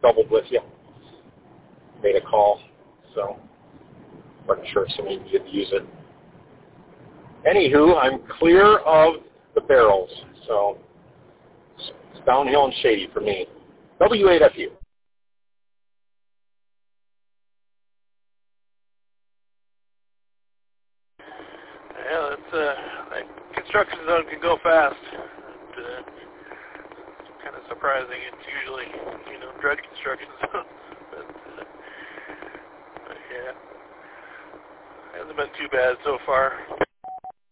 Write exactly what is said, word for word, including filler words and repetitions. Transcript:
doubled with you. Made a call, so wasn't sure if somebody needed to use it. Anywho, I'm clear of the barrels, so it's downhill and shady for me. W eight F U. Yeah, that's, uh, that construction zone can go fast. And, uh, it's kind of surprising. It's usually, you know, drug construction zone. but, uh, but, yeah, hasn't been too bad so far.